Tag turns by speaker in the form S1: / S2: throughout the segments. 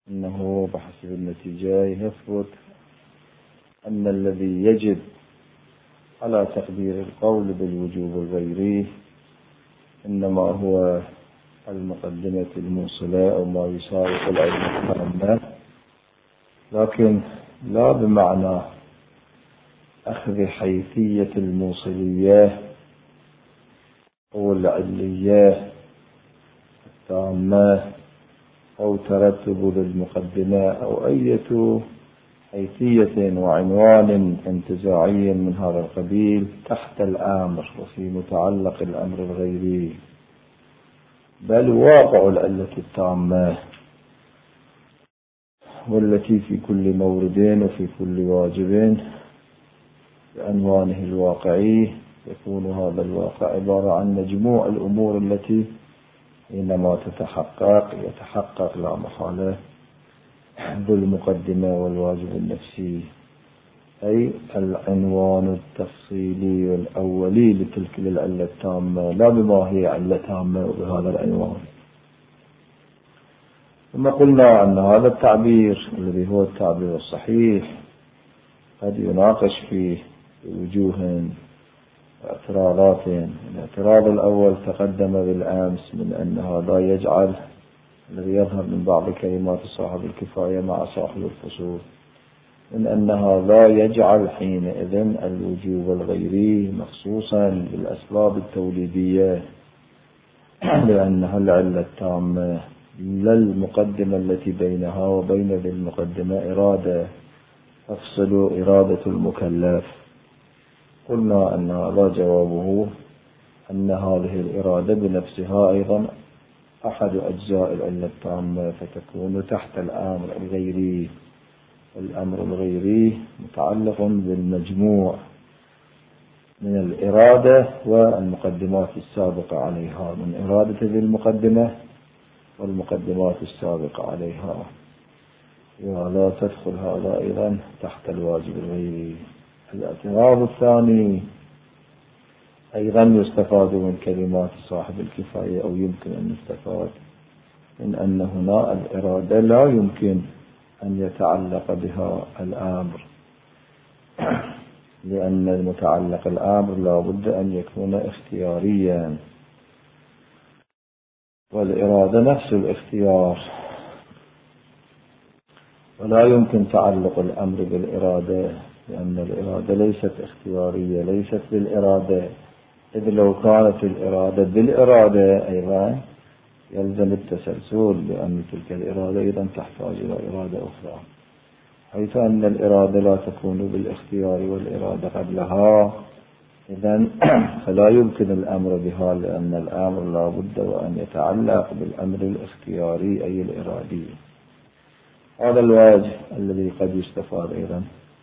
S1: أنه بحسب النتيجة يثبت أن الذي يجب على تقدير القول بالوجوب الغيري إنما هو المقدمة الموصلة أو ما يساوي العلم التامة، لكن لا بمعنى أخذ حيثية الموصلية أو العلية التامة أو ترتب للمقدمة أو أي حيثية وعنوان انتزاعي من هذا القبيل تحت الأمر وفي متعلق الأمر الغيري، بل واقع العلة التامة والتي في كل مورد وفي كل واجب بعنوانه الواقعي يكون هذا الواقع عبارة عن مجموع الأمور التي حينما يتحقق لا محالة بالمقدمة والواجب النفسي، أي العنوان التفصيلي والأولي لتلك العلة التامة، لا بما هي علة تامة وبهذا العنوان. ثم قلنا أن هذا التعبير الذي هو التعبير الصحيح قد يناقش فيه وجوه واعتراضات. الاعتراض الأول تقدم بالأمس من أن هذا يجعل الذي يظهر من بعض كلمات صاحب الكفاية مع صاحب الفصول من أن هذا يجعل حينئذ الوجوب الغيري مخصوصا بالأسباب التوليدية، لأنها العلة التامة لا المقدمة التي بينها وبين ذي المقدمة إرادة تفصل إرادة المكلف. قلنا أن هذا جوابه أن هذه الإرادة بنفسها أيضا أحد أجزاء العلة التامة فتكون تحت الأمر الغيري، والأمر الغيري متعلق بالمجموع من الإرادة والمقدمات السابقة عليها، من إرادة ذي المقدمة والمقدمات السابقة عليها، ولا تدخل هذا أيضا تحت الواجب الغيري. الاعتراض الثاني أيضا يستفاد من كلمات صاحب الكفاية أو يمكن أن يستفاد من أن هنا الإرادة لا يمكن أن يتعلق بها الأمر، لأن المتعلق الأمر لا بد أن يكون اختياريا، والإرادة نفس الاختيار، ولا يمكن تعلق الأمر بالإرادة، لأن الإرادة ليست اختيارية ليست بالإرادة، إذ لو كانت الإرادة بالإرادة أيضا يلزم التسلسل، لأن تلك الإرادة أيضا تحتاج إلى إرادة أخرى، حيث أن الإرادة لا تكون بالاختيار والإرادة قبلها، إذن فلا يمكن الأمر بها، لأن الأمر لا بد وأن يتعلق بالأمر الاختياري أي الإرادي. هذا الوجه الذي قد يستفاد أيضا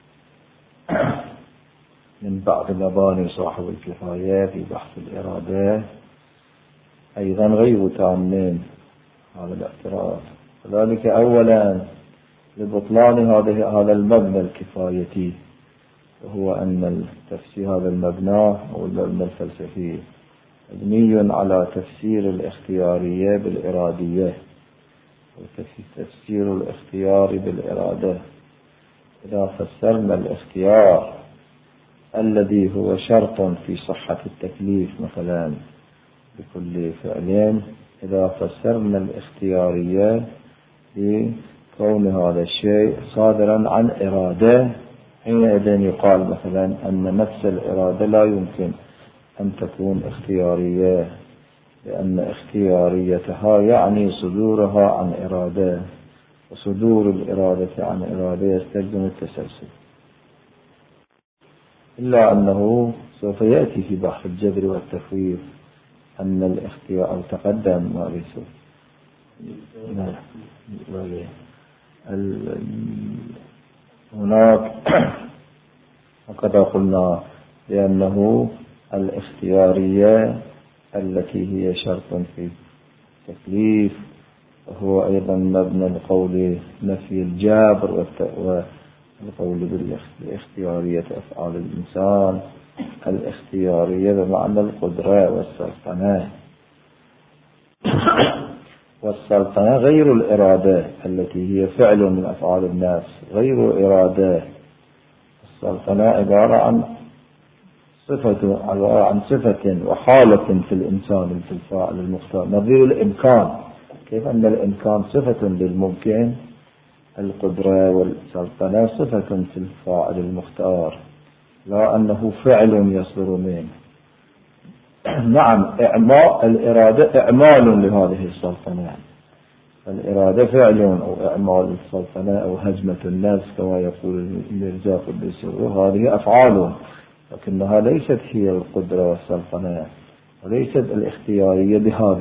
S1: من بعض مباني صاحب الكفاية في بحث الإرادة أيضا غير تامين هذا الاعتراض، وذلك أولا لبطلان هذا المبنى الكفايتي، وهو أن تفسير هذا المبنى أو المبنى الفلسفي مبني على تفسير الاختيارية بالإرادية، وتفسير الاختيار بالإرادة. إذا فسرنا الاختيار الذي هو شرط في صحة التكليف مثلا بكل فعل، إذا فسرنا الاختيارية بكون هذا الشيء صادرا عن إرادة، حينئذ يقال مثلا أن نفس الإرادة لا يمكن أن تكون اختيارية، لأن اختياريتها يعني صدورها عن إرادة، وصدور الإرادة عن إرادة يستلزم التسلسل، إلا أنه سوف يأتي في بحث الجبر والتفويض أن الاختيار أو تقدم ما ليس هناك وقد قلنا لأنه الاختيارية التي هي شرط في التكليف، وهو أيضا مبنى القول نفي الجبر والقول بالاختيارية أفعال الإنسان، الاختيارية بمعنى القدرة والسلطنة. والسلطنة غير الإرادة التي هي فعل من أفعال الناس، غير إرادة. السلطنة عبارة عن صفة وحالة في الإنسان، في الفاعل المختار، نظير الإمكان. كيف أن الإمكان صفة للممكن، القدرة والسلطنة صفة في الفاعل المختار، لا أنه فعل يصدر منه. نعم، الإرادة إعمال لهذه السلطنة، الإرادة فعل أو إعمال السلطنة أو هجمة الناس كما يقول المرزا قدس، وهذه أفعال، لكنها ليست هي القدرة والسلطنة، وليست الاختيارية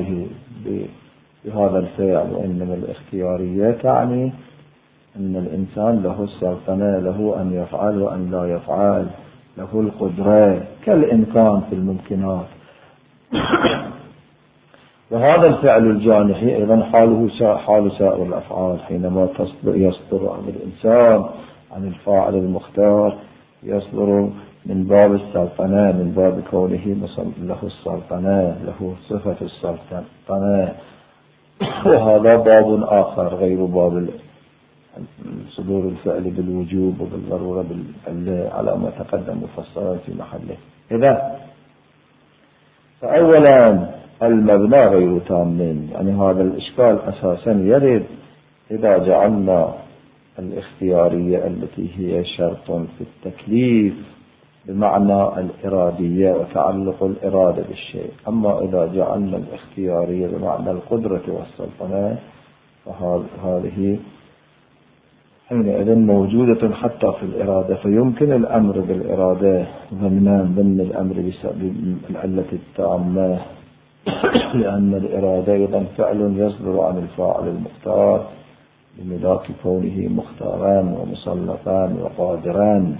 S1: بهذا الفعل، وإنما الاختيارية تعني أن الإنسان له السلطنة، له أن يفعل وأن لا يفعل، له القدرة كالإمكان في الممكنات. وهذا الفعل الجانحي أيضا حال سائر الأفعال، حينما يصدر عن الإنسان عن الفاعل المختار يصدر من باب السلطنة، من باب كونه له السلطنة، له صفة السلطنة. وهذا باب آخر غير باب صدور الفعل بالوجوب وبالضرورة على ما تقدم مفصلا في محله. إذا فأولا المبنى غير تام، يعني هذا الإشكال أساسا يرد إذا جعلنا الاختيارية التي هي شرط في التكليف بمعنى الإرادية وتعلق الإرادة بالشيء، أما إذا جعلنا الاختيارية بمعنى القدرة والسلطنة فهذه حينئذ موجودة حتى في الإرادة، فيمكن الأمر بالإرادة ضمن الأمر بالعلة التامة، لأن الإرادة أيضا فعل يصدر عن الفاعل المختار بملاك كونه مختارا ومسلطا وقادرا،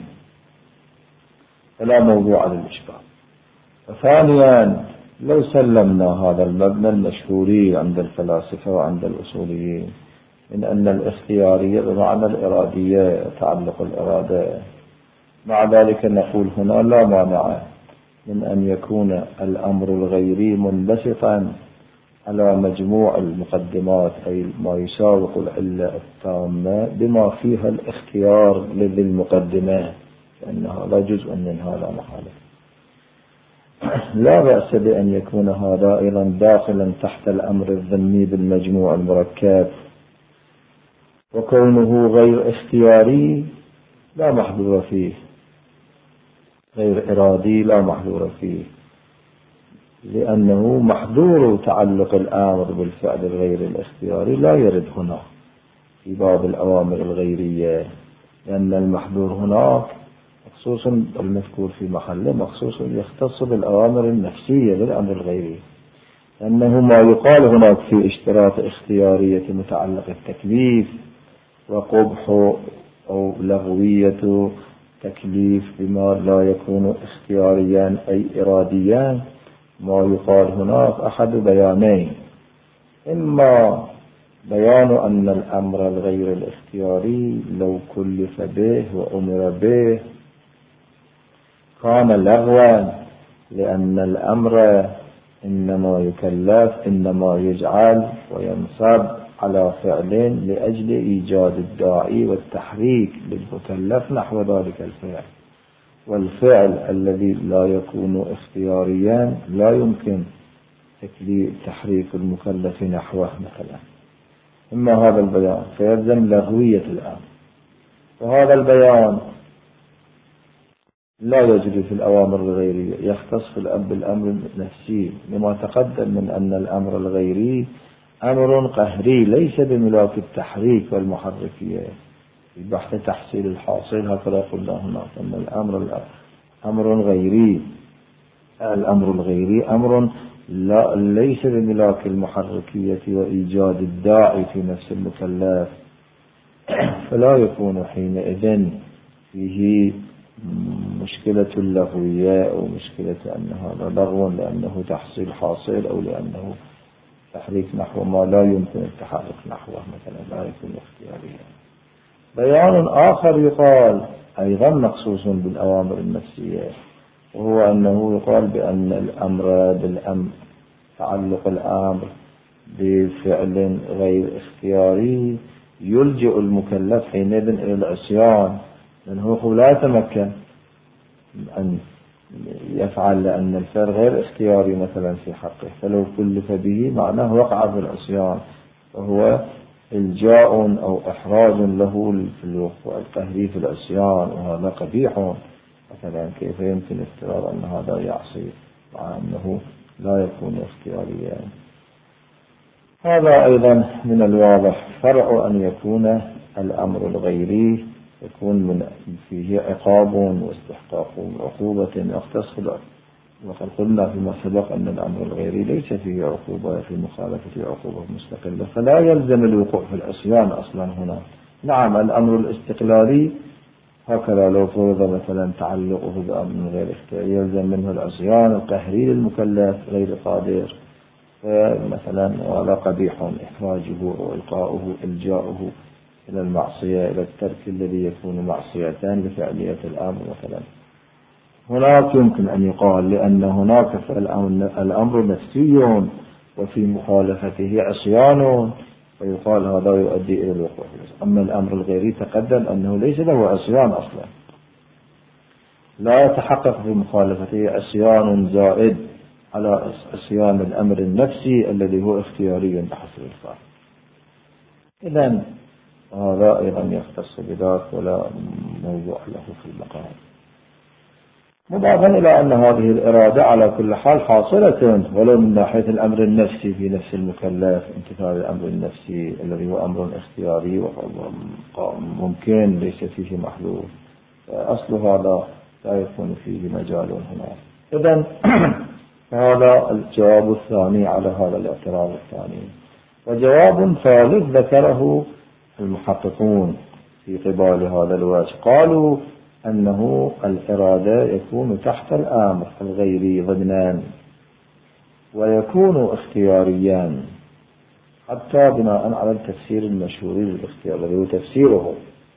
S1: فلا موضوع للإشكال. وثانيا لو سلمنا هذا المبنى المشهوري عند الفلاسفة وعند الأصوليين من أن الاختيارية بمعنى الإرادية تعلق الإرادة، مع ذلك نقول هنا لا مانع من أن يكون الأمر الغيري منبسطا على مجموع المقدمات، أي ما يساوق العلة التامة بما فيها الاختيار لذي المقدمة، لأن هذا جزء من هذا محالة. لا بأس بأن يكون هذا أيضا داخلا تحت الأمر الذمي بالمجموع المركب، وكونه غير اختياري لا محظور فيه، غير إرادي لا محظور فيه، لأنه محظور تعلق الأمر بالفعل الغير الاختياري لا يرد هنا في باب الأوامر الغيرية، لأن المحظور هناك مخصوص المذكور في محله مخصوص يختص بالأوامر النفسية للأمر الغيري، لأنه ما يقال هناك في اشتراط اختيارية متعلق التكليف وقبح أو لغوية تكليف بما لا يكون اختياريا أي إراديا، ما يقال هناك أحد بيانين: إما بيان أن الأمر الغير الاختياري لو كلف به وأمر به كان لغوا، لأن الأمر إنما يكلف، إنما يجعل وينصب على فعل لأجل إيجاد الداعي والتحريك للمكلف نحو ذلك الفعل، والفعل الذي لا يكون اختياريا لا يمكن تحريك المكلف نحوه مثلا. إما هذا البيان فيلزم لغوية الأمر، وهذا البيان لا يجري في الأوامر الغيرية، يختص في بالأمر النفسي، لما تقدم من أن الأمر الغيري أمر قهري ليس بملاك التحريك والمحركية في بحث تحصيل الحاصل. هكذا قلنا هناك أن الأمر غيري، الأمر الغيري أمر ليس بملاك المحركية وإيجاد الداعي في نفس المكلف، فلا يكون حينئذ فيه مشكلة اللغوية أو مشكلة أن هذا لغو لأنه تحصيل حاصل أو لأنه تحريك نحو ما لا يمكن التحرك نحوه مثلا، لا يكون اختياريا. بيان آخر يقال أيضا مخصوص بالأوامر النفسية، وهو أنه يقال بأن الأمر بالأمر، تعلق الأمر بفعل غير اختياري يلجئ المكلف حينئذ إلى العصيان، لأنه لا يتمكن أن يفعل لأن الفعل غير اختياري مثلا في حقه، فلو كلف به معناه وقع في العصيان، وهو إلجاء أو إحراج له في الوقوع القهري في العصيان، وهذا قبيح. مثلا كيف يمكن افتراض أن هذا يعصي مع أنه لا يكون اختياريا؟ هذا أيضا من الواضح فرع أن يكون الأمر الغيري يكون من فيه عقاب واستحقاق عقوبة يختص. وقد قلنا فيما سبق أن الأمر الغيري ليس فيه عقوبة، في مخالفة عقوبة مستقلة، فلا يلزم الوقوع في العصيان أصلا هنا. نعم الأمر الاستقلالي هكذا لو فرض مثلا تعلقه بأمر غير اختياري يلزم منه العصيان القهري للمكلف غير قادر، مثلا ولا قبيح إخراجه وإلقاؤه إلجاؤه إلى المعصية، إلى الترك الذي يكون معصيتان لفعلية الأمر مثلا. هناك يمكن أن يقال لأن هناك الأمر نفسي وفي مخالفته عصيان، ويقال هذا يؤدي إلى الوقوع. أما الأمر الغيري تقدم أنه ليس له عصيان أصلا، لا يتحقق في مخالفته عصيان زائد على عصيان الأمر النفسي الذي هو اختياري بحسب الفعل. إذن هذا أيضا يختص بذلك ولا موضوع له في المقام. مضافا إلى أن هذه الإرادة على كل حال حاصلة ولو من ناحية الأمر النفسي في نفس المكلف، امتثال الأمر النفسي الذي هو أمر اختياري وممكن ليس فيه محلول، أصل هذا لا يكون فيه مجال هنا. إذن هذا الجواب الثاني على هذا الاعتراض الثاني. وجواب ثالث ذكره المحققون في قبال هذا الوجه، قالوا أنه الإرادة يكون تحت الأمر الغيري ضمنان ويكون اختياريا، حتى بناء على التفسير المشهور للاختيار الذي هو تفسيره،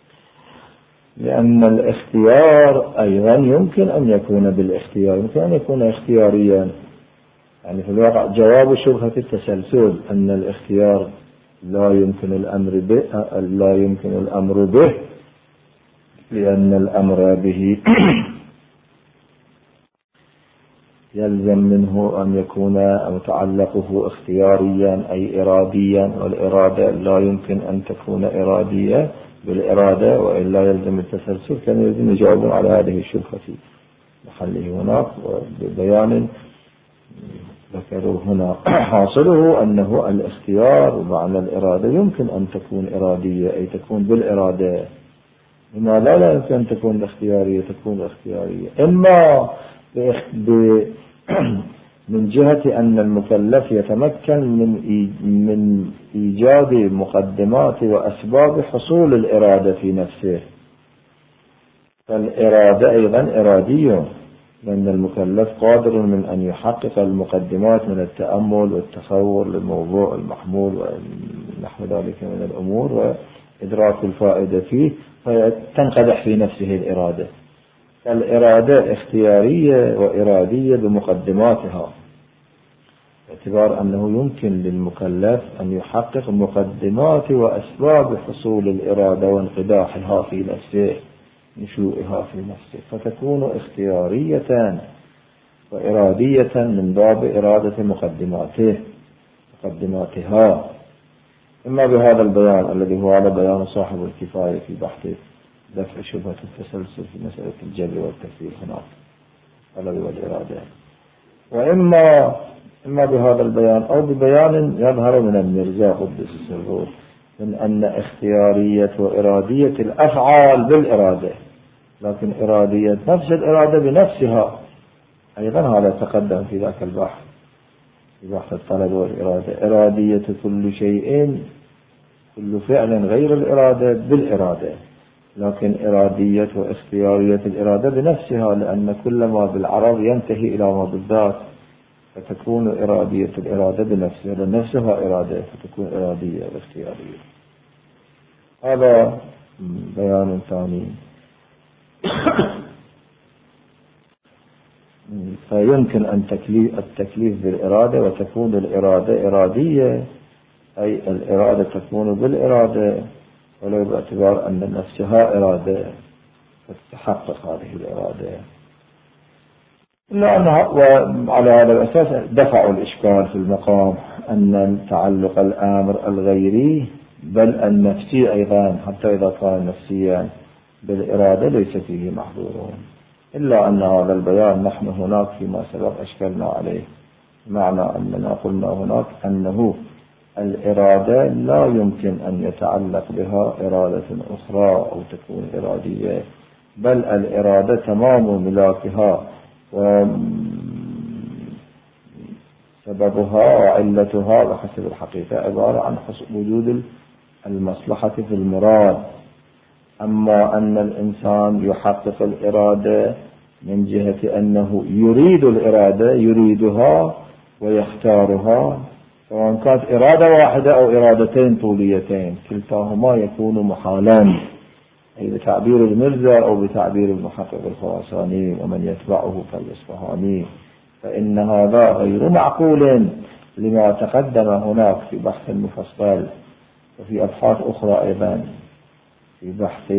S1: لأن الاختيار أيضا يمكن أن يكون بالاختيار، يمكن أن يكون اختياريا. يعني في الواقع جواب شبهة التسلسل أن الاختيار لا يمكن الأمر به لأن الأمر به يلزم منه أن يكون متعلقه اختياريا أي إراديا، والإرادة لا يمكن أن تكون إرادية بالإرادة وإلا يلزم التسلسل. كان يلزم يجاوبون على هذه الشبهة في محله هناك وبيان ذكروا هنا. حاصله أنه الاختيار ومعنى الإرادة يمكن أن تكون إرادية أي تكون بالإرادة، لماذا لا يمكن أن تكون اختيارية؟ تكون اختيارية إما من جهة أن المكلف يتمكن من إيجاد مقدمات وأسباب حصول الإرادة في نفسه، فالإرادة أيضا إرادية، لأن المكلف قادر من أن يحقق المقدمات من التأمل والتصور للموضوع المحمول ونحو ذلك من الأمور وإدراك الفائدة فيه، فتنقدح في نفسه الإرادة. فالإرادة اختيارية وإرادية بمقدماتها، باعتبار أنه يمكن للمكلف أن يحقق مقدمات وأسباب حصول الإرادة وانقداحها في نفسه، نشوئها في نفسه، فتكون اختيارية وإرادية من باب إرادة مقدماتها، إما بهذا البيان الذي هو على بيان صاحب الكفاية في بحث دفع شبهة التسلسل في مسألة الجبر والتكفير هناك الذي هو الإرادة، وإما بهذا البيان أو ببيان يظهر من المرزا قدس السرور من أن اختيارية وإرادية الأفعال بالإرادة، لكن إرادية نفس الإرادة بنفسها أيضا هذا تقدم في ذاك البحث، في بحث الطلب والإرادة. إرادية كل شيء كل فعل غير الإرادة بالإرادة، لكن إرادية واختيارية الإرادة بنفسها، لأن كل ما بالعرض ينتهي إلى ما بالذات، فتكون إرادية الإرادة بنفسها لنفسها إرادة، فتكون إرادية واختيارية. هذا بيان ثاني. فيمكن أن التكليف بالإرادة وتكون الإرادة إرادية أي الإرادة تكون بالإرادة ولو باعتبار أن نفسها إرادة فتتحقق هذه الإرادة. إلا أنها وعلى هذا الأساس دفعوا الإشكال في المقام أن تعلق الأمر الغيري بل النفسي أيضا حتى إذا كان نفسيا بالإرادة ليس فيه محظورون. إلا أن هذا البيان نحن هناك فيما سبق أشكلنا عليه، معنى أننا قلنا هناك أنه الإرادة لا يمكن أن يتعلق بها إرادة أخرى أو تكون إرادية، بل الإرادة تمام ملاكها وسببها وعلتها بحسب الحقيقة عبارة عن وجود المصلحة في المراد. أما أن الإنسان يحقق الإرادة من جهة أنه يريد الإرادة يريدها ويختارها، سواء كانت إرادة واحدة أو إرادتين طوليتين كلتاهما يكون محالا، أي بتعبير المرزا أو بتعبير المحقق الخراساني ومن يتبعه كالإصفهاني، فإن هذا غير معقول لما تقدم هناك في بحث مفصل وفي أبحاث أخرى أيضا في بحث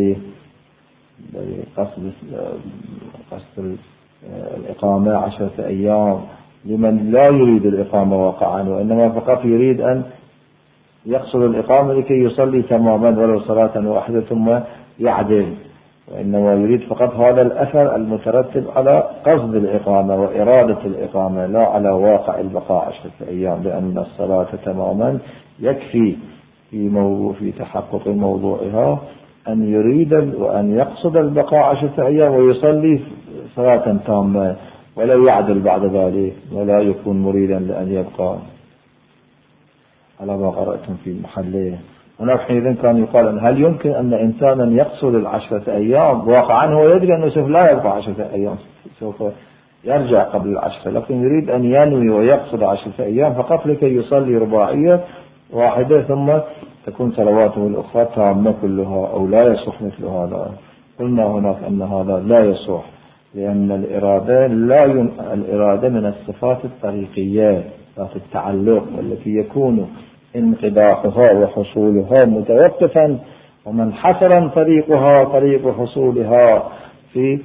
S1: قصد الإقامة 10 أيام لمن لا يريد الإقامة واقعا وإنما فقط يريد أن يقصد الإقامة لكي يصلي تماما ولو صلاة واحدة ثم يعدل، وإنما يريد فقط هذا الأثر المترتب على قصد الإقامة وإرادة الإقامة لا على واقع البقاء 10 أيام، لأن الصلاة تماما يكفي في تحقق موضوعها أن يريد وأن يقصد البقاء 10 أيام ويصلي صلاة تامة ولا يعدل بعد ذلك ولا يكون مريدا لأن يبقى على ما قرأتم في محله. هناك حينئذ كان يقال هل يمكن أن إنسانا يقصد 10 أيام واقعا هو يدري أنه سوف لا يبقى 10 أيام، سوف يرجع قبل 10، لكن يريد أن ينوي ويقصد 10 أيام فقط لكي يصلي رباعية واحدة ثم تكون صلواته الأخرى تامة كلها أو لا يصح مثل هذا. قلنا هناك أن هذا لا يصح، لأن الإرادة من الصفات الطريقية ذات التعلق والتي يكون انقضاءها وحصولها متوقفا ومنحصرا طريق حصولها في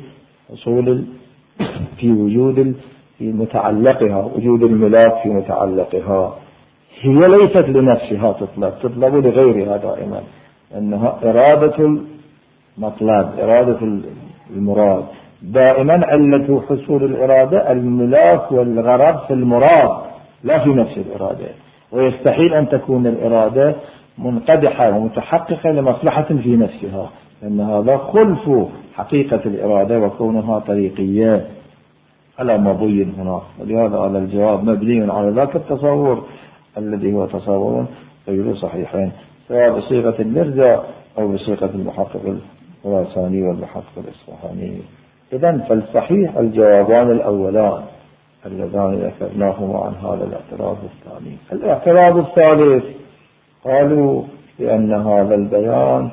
S1: وجود في متعلقها، وجود الملاك في متعلقها. هي ليست لنفسها تطلب لغيرها دائما، أنها إرادة المطلب إرادة المراد، دائما علة حصول الإرادة الملاك والغرض في المراد لا في نفس الإرادة، ويستحيل أن تكون الإرادة منقدحة ومتحققة لمصلحة في نفسها، لأن هذا خلف حقيقة الإرادة وكونها طريقية على ما بين هناك. ولهذا هذا الجواب مبني على ذاك التصور الذي هو تصور غير صحيح سواء بصيغة المرزا أو بصيغة المحقق الخراساني والمحقق الإصفهاني. إذن فالصحيح الجوابان الأولان اللذان ذكرناهما عن هذا الاعتراض الثاني. الاعتراض الثالث قالوا بأن هذا البيان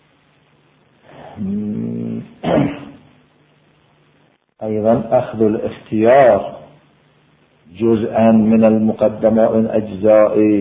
S1: أيضا أخذ الاختيار جزءا من المقدمات من أجزاء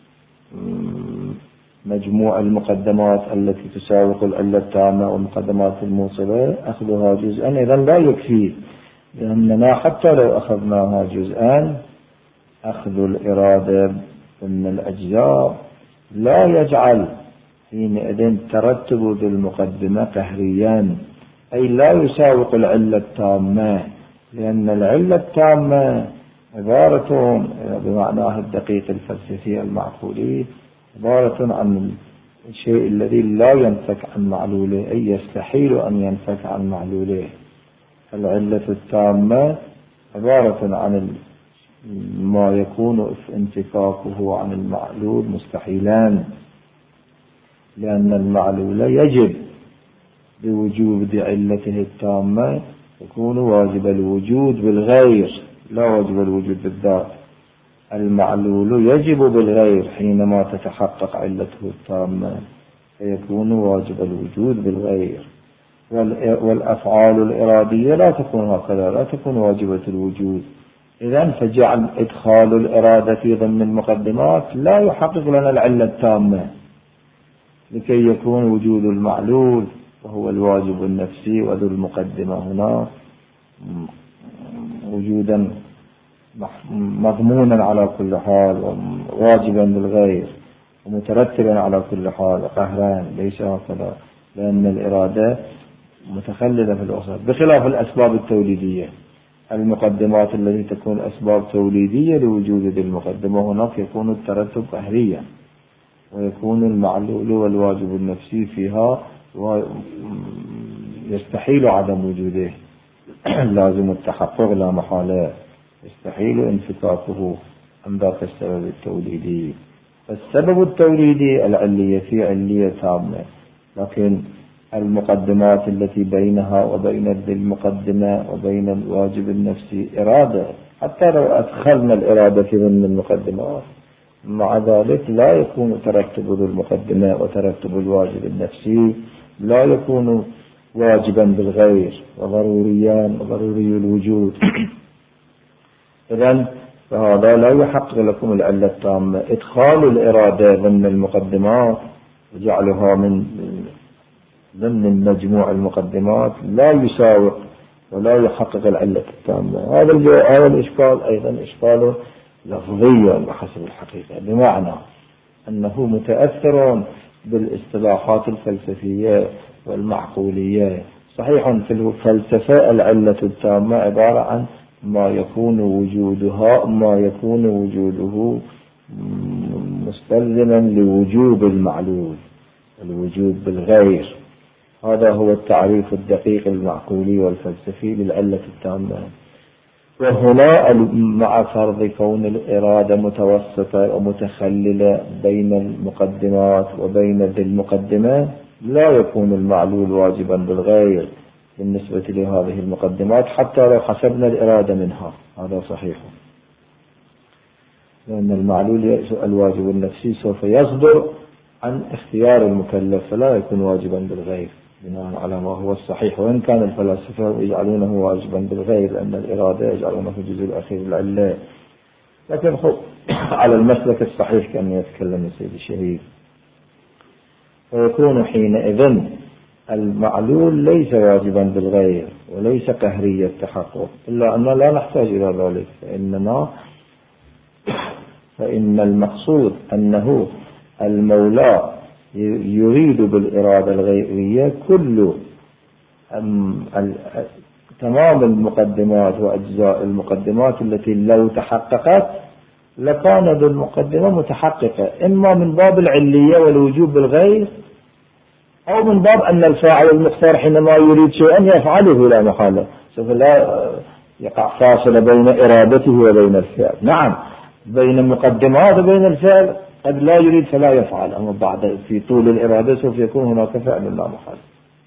S1: مجموع المقدمات التي تساوق العلة التامة والمقدمات الموصلة، أخذها جزءا إذن لا يكفي، لأننا حتى لو أخذناها جزءا أخذ الإرادة من الأجزاء لا يجعل حينئذ ترتب بالمقدمة قهريا، أي لا يساوق العلة التامة، لأن العلة التامة عبارة بمعناه الدقيق الفلسفي المعقولي عبارة عن الشيء الذي لا ينفك عن معلوله، أي يستحيل أن ينفك عن معلوله. العلة التامة عبارة عن ما يكون انفكاكه عن المعلول مستحيلان، لأن المعلول يجب بوجود علته التامة يكون واجب الوجود بالغير لا واجب الوجود بالذات. المعلول يجب بالغير حينما تتحقق علته التامة فيكون واجب الوجود بالغير. والأفعال الإرادية لا تكون هكذا، لا تكون واجبة الوجود، إذن فجعل إدخال الإرادة في ضمن المقدمات لا يحقق لنا العلة التامة لكي يكون وجود المعلول وهو الواجب النفسي وذو المقدمة هنا وجودا مضمونا على كل حال وواجبا بالغير ومترتبا على كل حال قهرا ليس هكذا، لأن الإرادة متخلدة في الأخرى بخلاف الأسباب التوليدية. المقدمات التي تكون أسباب توليدية لوجود ذي المقدمة هناك يكون الترتب قهريا ويكون المعلول والواجب النفسي فيها يستحيل عدم وجوده لازم التحقق لا محالة، يستحيل انفكاكه عن ذاك السبب التوليدي. السبب التوليدي العلية في علية تامة، لكن المقدمات التي بينها وبين ذي المقدمة وبين الواجب النفسي إرادة، حتى لو أدخلنا الإرادة في ضمن المقدمات مع ذلك لا يكون ترتب ذي المقدمة وترتب الواجب النفسي لا يكون واجبا بالغير وضروريا وضروري الوجود. إذن فهذا لا يحقق لكم العلة التامة. إدخال الإرادة ضمن المقدمات وجعلها من ضمن مجموع المقدمات لا يساوق ولا يحقق العلة التامة. هذا الإشكال أيضا إشكال لفظي بحسب الحقيقة، بمعنى أنه متأثر بالاصطلاحات الفلسفية والمعقولية. صحيح في الفلسفة العلة التامة عبارة عن ما يكون وجوده مستلزما لوجوب المعلول الوجود بالغير. هذا هو التعريف الدقيق المعقولي والفلسفي للعلة التامة. وهنا مع فرض كون الإرادة متوسطة ومتخللة بين المقدمات وبين ذي المقدمة لا يكون المعلول واجبا بالغير بالنسبة لهذه المقدمات حتى لو حسبنا الإرادة منها. هذا صحيح، لأن المعلول الواجب النفسي سوف يصدر عن اختيار المكلف فلا يكون واجبا بالغير بناء على ما هو الصحيح، وإن كان الفلاسفة يجعلونه واجبا بالغير لأن الإرادة يجعلونه في الجزء الأخير العلة، لكن على المسلك الصحيح كان يتكلم السيد الشهيد. فيكون حينئذ المعلول ليس واجبا بالغير وليس قهري التحقق، إلا أننا لا نحتاج إلى ذلك، فإن المقصود أنه المولى يريد بالإرادة الغيرية كل تمام المقدمات وأجزاء المقدمات التي لو تحققت لكان ذو المقدمة متحققة، إما من باب العلية والوجوب بالغير أو من باب أن الفاعل المختار حينما يريد شيئا يفعله لا محالة، سوف لا يقع فاصلة بين إرادته وبين الفعل. نعم بين مقدمات وبين الفعل قد لا يريد فلا يفعل، أما بعد في طول الإرادة سوف يكون هناك فعل لا محالة،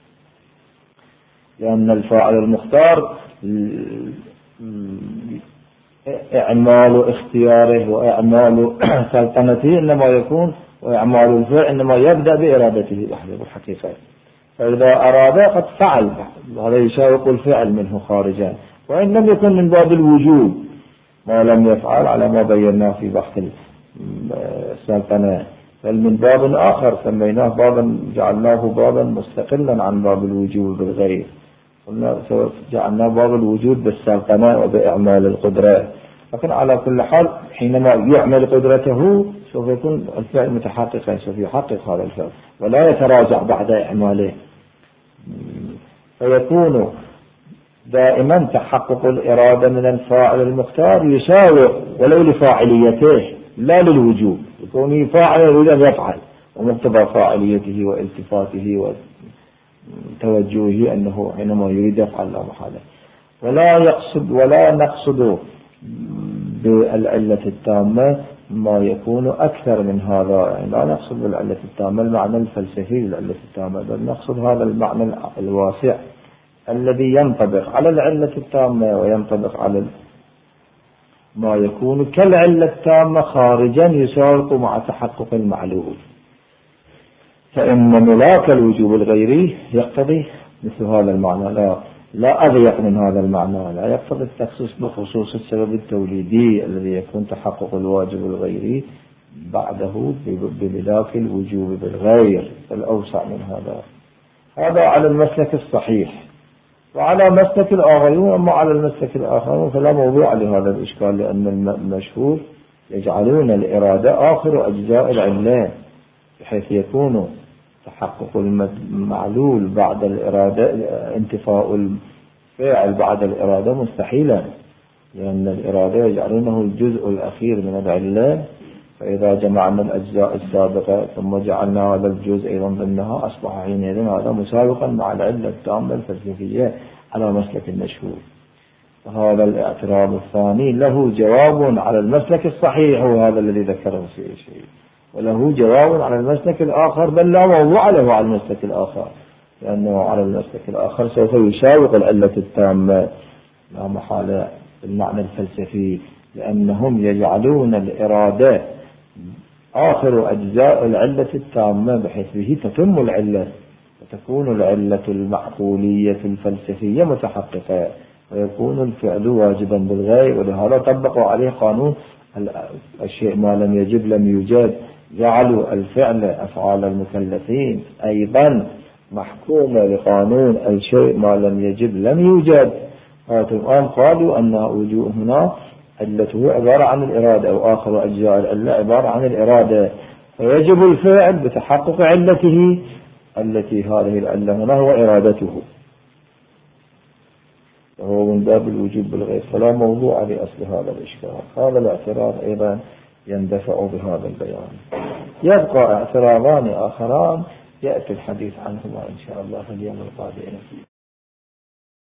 S1: لأن الفاعل المختار إعمال اختياره وإعمال سلطنته إنما يكون، وإعمال الفعل إنما يبدأ بإرادته الحقيقة. فإذا أراد قد فعل، هذا يساوق الفعل منه خارجا، وإن لم يكن من باب الوجوب ما لم يفعل على ما بيناه في بحث السلطنة، بل من باب آخر سميناه بابا جعلناه بابا مستقلا عن باب الوجوب بالغير، جعلنا باب الوجود بالسلطنة وبإعمال القدرة. لكن على كل حال حينما يعمل قدرته سوف يكون الفعل متحققا، سوف يحقق هذا الفعل ولا يتراجع بعد إعماله، فيكون دائما تحقق الإرادة من الفاعل المختار يساوي ولو لفاعليته لا للوجوب، يكون فاعل يريد أن يفعل ومقتضى فاعليته والتفاته وتوجهه أنه حينما يريد يفعل لا محالة. ولا نقصد بالعلة التامة ما يكون أكثر من هذا، يعني لا نقصد بالعلة التامة المعنى الفلسفي للعلة التامة، بل نقصد هذا المعنى الواسع الذي ينطبق على العلة التامة وينطبق على ما يكون كالعلة التامة خارجا يساوق مع تحقق المعلول. فإن ملاك الوجوب الغيري يقتضي مثل هذا المعنى، لا لا أضيق من هذا المعنى، لا يقتضي التخصيص بخصوص السبب التوليدي الذي يكون تحقق الواجب الغيري بعده بملاك الوجوب بالغير، الأوسع من هذا على المسلك الصحيح. وعلى مسلك الآخرين، أما على المسلك الآخرين فلا موضوع لهذا الإشكال، لأن المشهور يجعلون الإرادة آخر أجزاء العلة، بحيث يكون تحقق المعلول بعد الإرادة، انتفاء الفاعل بعد الإرادة مستحيلا، لأن الإرادة يجعلونه الجزء الأخير من العلة، فإذا جمعنا الأجزاء السابقة ثم جعلنا هذا الجزء أيضا ضمنها أصبح حينئذ هذا مسابقا مع العلة التامة الفلسفية على مسلك المشهور. وهذا الاعتراض الثاني له جواب على المسلك الصحيح، وهذا الذي ذكره الشيء، وله جواب على المسلك الآخر، بل لا موضوع له على المسلك الآخر، لأنه على المسلك الآخر سوف يسابق العلة التامة لا محالة بالمعنى الفلسفي، لأنهم يجعلون الإرادة آخر أجزاء العلة التامة، بحيث به تتم العلة وتكون العلة المعقولية الفلسفية متحققة، ويكون الفعل واجبا بالغير. ولهذا طبقوا عليه قانون الشيء ما لم يجب لم يوجد، جعلوا الفعل أفعال المكلفين أيضا محكومة لقانون الشيء ما لم يجب لم يوجد. الآن قالوا أن وجوه هنا علته عبارة عن الإرادة، أو آخر أجزاء العلة عبارة عن الإرادة، فيجب الفعل بتحقق علته التي هذه العلة هنا هو إرادته، وهو من باب الوجوب بالغير، فلا موضوع لأصل هذا الإشكال. هذا الاعتراض أيضا يندفع بهذا البيان. يبقى اعتراضان آخران يأتي الحديث عنهما إن شاء الله في اليوم القادم.